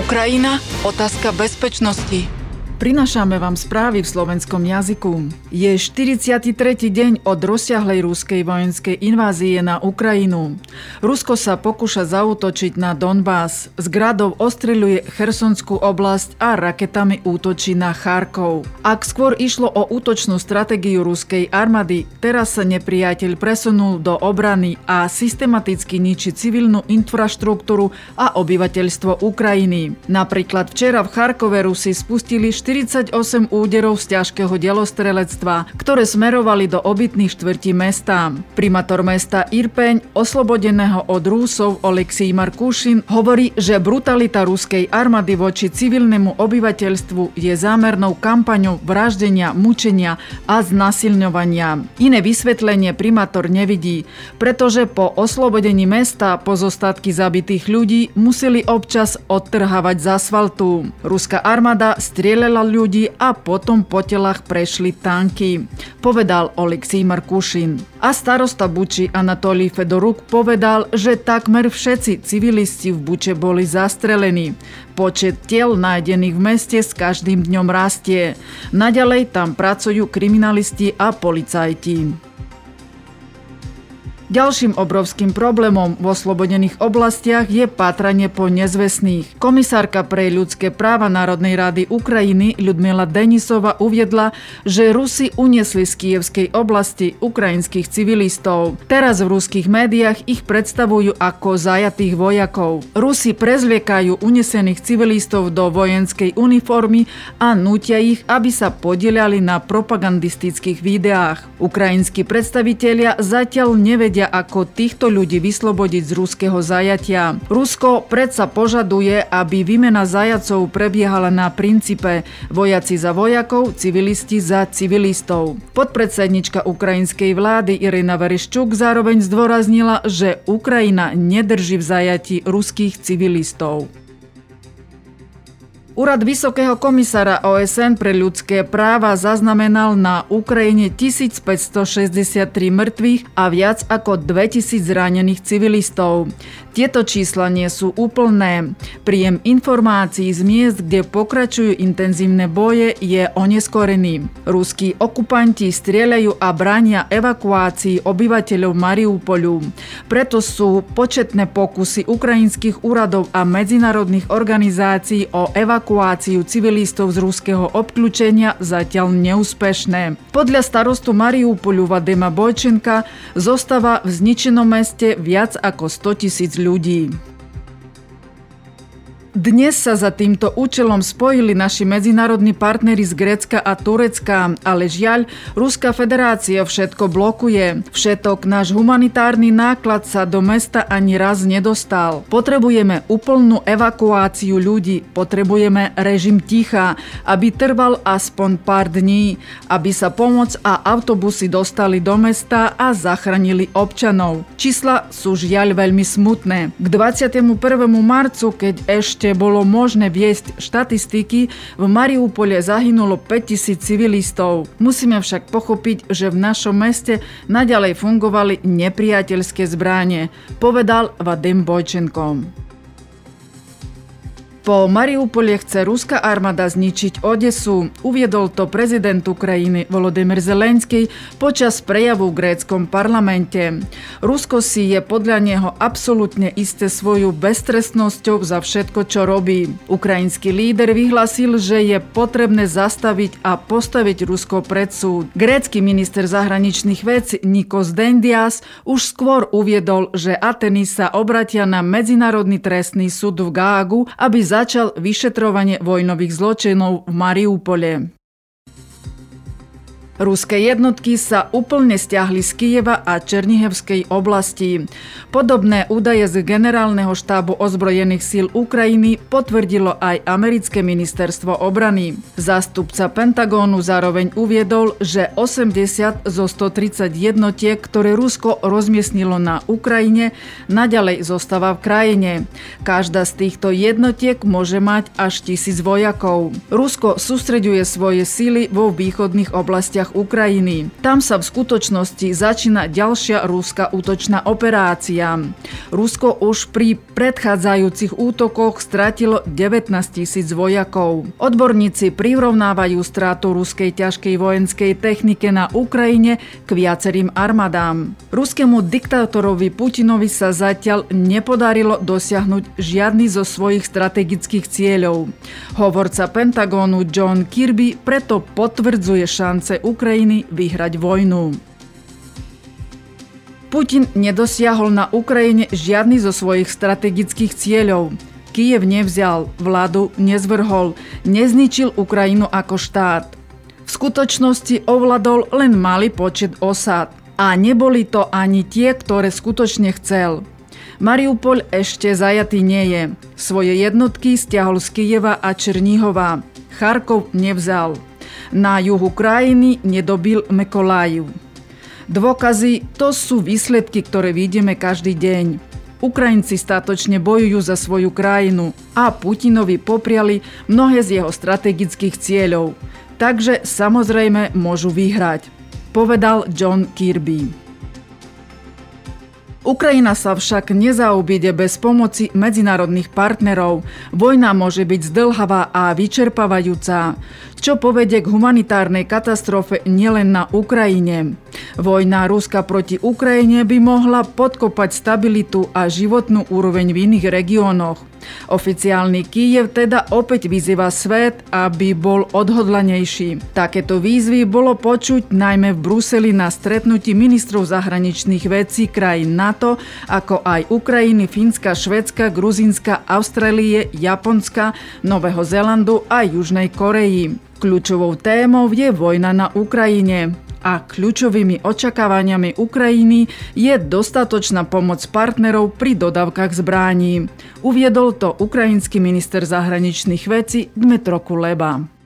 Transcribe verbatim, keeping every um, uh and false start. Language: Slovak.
Ukrajina, otázka bezpečnosti. Prinášame vám správy v slovenskom jazyku. Je štyridsiaty tretí deň od rozsiahlej ruskej vojenskej invázie na Ukrajinu. Rusko sa pokúša zaútočiť na Donbas. Z gradov ostreľuje Chersonskú oblasť a raketami útočí na Charkov. Ak skôr išlo o útočnú stratégiu ruskej armády, teraz sa nepriateľ presunul do obrany a systematicky ničí civilnú infraštruktúru a obyvateľstvo Ukrajiny. Napríklad včera v Charkove Rusi spustili štyridsaťosem úderov z ťažkého delostrelectva, ktoré smerovali do obytných štvrtí mesta. Primátor mesta Irpeň, oslobodeného od Rusov Oleksij Markušin, hovorí, že brutalita ruskej armády voči civilnému obyvateľstvu je zámernou kampaňou vraždenia, mučenia a znasilňovania. Iné vysvetlenie primátor nevidí, pretože po oslobodení mesta pozostatky zabitých ľudí museli občas odtrhávať z asfaltu. Ruská armáda strieľala ľudí a potom po telách prešli tanky, povedal Oleksij Markušin. A starosta Buči Anatolij Fedoruk povedal, že takmer všetci civilisti v Buče boli zastrelení. Počet tiel nájdených v meste s každým dňom rastie. Naďalej tam pracujú kriminalisti a policajti. Ďalším obrovským problémom v oslobodených oblastiach je pátranie po nezvestných. Komisárka pre ľudské práva Národnej rady Ukrajiny Ľudmila Denisová uviedla, že Rusi uniesli z Kyjevskej oblasti ukrajinských civilistov. Teraz v ruských médiách ich predstavujú ako zajatých vojakov. Rusi prezliekajú unesených civilistov do vojenskej uniformy a nútia ich, aby sa podieľali na propagandistických videách. Ukrajinskí predstavitelia zatiaľ nevedia, ako týchto ľudí vyslobodiť z ruského zajatia. Rusko predsa požaduje, aby výmena zajacov prebiehala na princípe vojaci za vojakov, civilisti za civilistov. Podpredsednička ukrajinskej vlády Irina Vereščuk zároveň zdôraznila, že Ukrajina nedrží v zajati ruských civilistov. Úrad Vysokého komisára ó es en pre ľudské práva zaznamenal na Ukrajine tisícpäťstošesťdesiattri mŕtvych a viac ako dvetisíc zranených civilistov. Tieto čísla nie sú úplné. Príjem informácií z miest, kde pokračujú intenzívne boje, je oneskorený. Ruskí okupanti strieľajú a bránia evakuácii obyvateľov Mariupolu. Preto sú početné pokusy ukrajinských úradov a medzinárodných organizácií o evakuáciu civilistov z ruského obklúčenia zatiaľ neúspešné. Podľa starostu Mariupolu Vadima Bojčenka zostáva v zničenom meste viac ako stotisíc ľudí. Dnes sa za týmto účelom spojili naši medzinárodní partneri z Grécka a Turecka, ale žiaľ, Ruská federácia všetko blokuje. Všetok náš humanitárny náklad sa do mesta ani raz nedostal. Potrebujeme úplnú evakuáciu ľudí, potrebujeme režim ticha, aby trval aspoň pár dní, aby sa pomoc a autobusy dostali do mesta a zachránili občanov. Čísla sú žiaľ veľmi smutné. K dvadsiatemu prvému marcu, keď ešte bolo možné viesť štatistiky, v Mariupole zahynulo päťtisíc civilistov. Musíme však pochopiť, že v našom meste naďalej fungovali nepriateľské zbrane, povedal Vadim Bojčenko. Po Mariupole chce ruská armáda zničiť Odesu. Uviedol to prezident Ukrajiny Volodymyr Zelenský počas prejavu v gréckom parlamente. Rusko si je podľa neho absolútne isté svojou beztrestnosťou za všetko, čo robí. Ukrajinský líder vyhlásil, že je potrebné zastaviť a postaviť Rusko pred súd. Grécky minister zahraničných vecí Nikos Dendias už skôr uviedol, že Ateny sa obratia na Medzinárodný trestný súd v Gágu, aby za začal vyšetrovanie vojnových zločinov v Mariupole. Ruské jednotky sa úplne stiahli z Kyjeva a Černihevskej oblasti. Podobné údaje z Generálneho štábu ozbrojených síl Ukrajiny potvrdilo aj americké ministerstvo obrany. Zástupca Pentagónu zároveň uviedol, že osemdesiat zo stotridsať jednotiek, ktoré Rusko rozmiestnilo na Ukrajine, naďalej zostáva v krajine. Každá z týchto jednotiek môže mať až tisíc vojakov. Rusko sústreďuje svoje síly vo východných oblastiach hraniciach Ukrajiny. Tam sa v skutočnosti začína ďalšia ruská útočná operácia. Rusko už pri predchádzajúcich útokoch stratilo devätnásť tisíc vojakov. Odborníci prirovnávajú stratu ruskej ťažkej vojenskej technike na Ukrajine k viacerým armádám. Ruskému diktátorovi Putinovi sa zatiaľ nepodarilo dosiahnuť žiadny zo svojich strategických cieľov. Hovorca Pentagónu John Kirby preto potvrdzuje šance Ukrajiny vyhrať vojnu. Putin nedosiahol na Ukrajine žiadny zo svojich strategických cieľov. Kyjev nevzal, vládu nezvrhol, nezničil Ukrajinu ako štát. V skutočnosti ovládol len malý počet osád. A neboli to ani tie, ktoré skutočne chcel. Mariupol ešte zajatý nie je. Svoje jednotky stiahol z Kyjeva a Černíhova. Charkov nevzal. Na juhu krajiny nedobil Mykolajiv. Dôkazy to sú výsledky, ktoré vidíme každý deň. Ukrajinci statočne bojujú za svoju krajinu a Putinovi popriali mnohé z jeho strategických cieľov. Takže samozrejme môžu vyhrať, povedal John Kirby. Ukrajina sa však nezaobíde bez pomoci medzinárodných partnerov. Vojna môže byť zdĺhavá a vyčerpávajúca, čo povedie k humanitárnej katastrofe nielen na Ukrajine. Vojna Ruska proti Ukrajine by mohla podkopať stabilitu a životnú úroveň v iných regiónoch. Oficiálny Kyjev teda opäť vyzýva svet, aby bol odhodlanejší. Takéto výzvy bolo počuť najmä v Bruseli na stretnutí ministrov zahraničných vecí krajín NATO, ako aj Ukrajiny, Fínska, Švédska, Gruzínska, Austrálie, Japonska, Nového Zélandu a Južnej Koreji. Kľúčovou témou je vojna na Ukrajine. A kľúčovými očakávaniami Ukrajiny je dostatočná pomoc partnerov pri dodávkach zbraní. Uviedol to ukrajinský minister zahraničných vecí Dmytro Kuleba.